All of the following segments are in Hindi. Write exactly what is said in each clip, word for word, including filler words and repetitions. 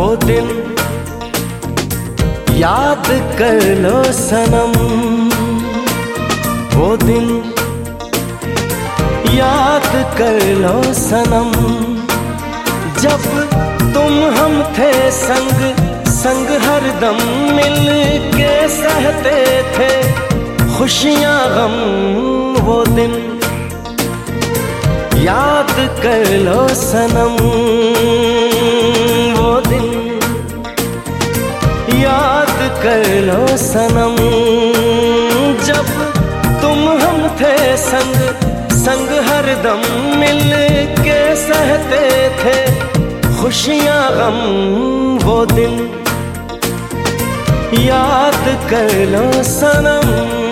वो दिन याद कर लो सनम, वो दिन याद कर लो सनम, जब तुम हम थे संग संग हरदम मिल के सहते थे खुशियां गम। वो दिन याद कर लो सनम, वो दिन याद कर लो सनम, जब तुम हम थे संग संग हरदम मिल के सहते थे खुशियां गम। वो दिन याद कर लो सनम।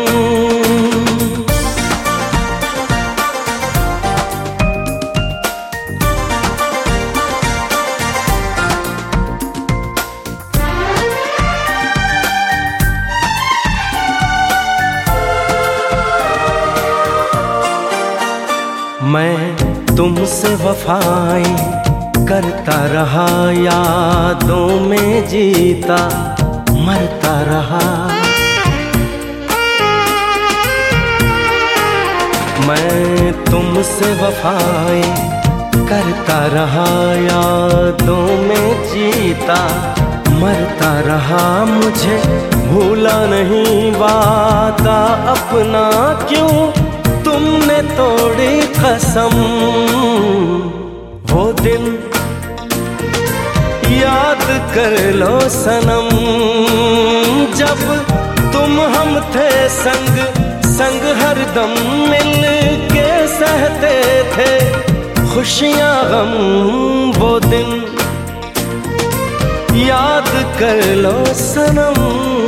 मैं तुमसे वफाएं करता रहा, यादों में जीता मरता रहा। मैं तुमसे वफाएं करता रहा, यादों में जीता मरता रहा। मुझे भूला नहीं वादा अपना, क्यों तुमने तोड़ी कसम। वो दिन याद कर लो सनम, जब तुम हम थे संग संग हरदम मिल के सहते थे खुशियां गम। वो दिन याद कर लो सनम।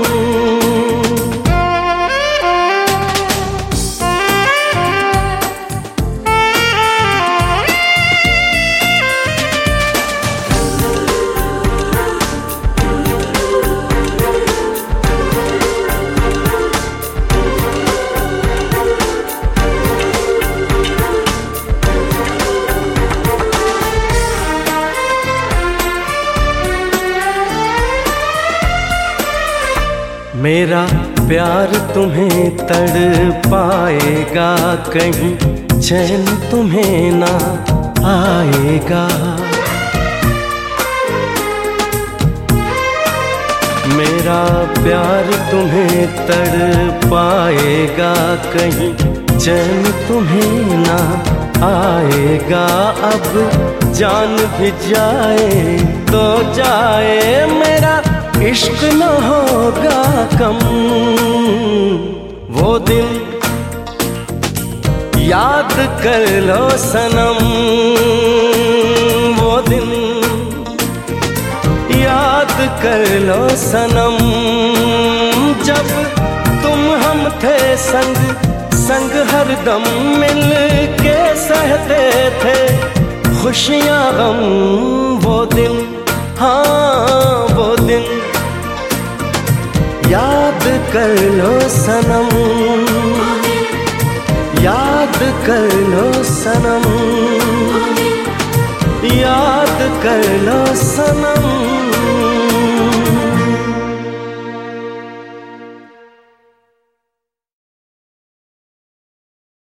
मेरा प्यार तुम्हें तड़ पाएगा, कहीं चैन तुम्हें ना आएगा। मेरा प्यार तुम्हें तड़ पाएगा, कहीं चैन तुम्हें ना आएगा। अब जान भी जाए तो जाए, मेरा इश्क न होगा कम। वो दिन याद कर लो सनम, वो दिन याद कर लो सनम, जब तुम हम थे संग संग हरदम मिल के सहते थे खुशियां गम। वो दिन हाँ वो दिन याद कर लो सनम, याद कर लो सनम, याद कर लो सनम।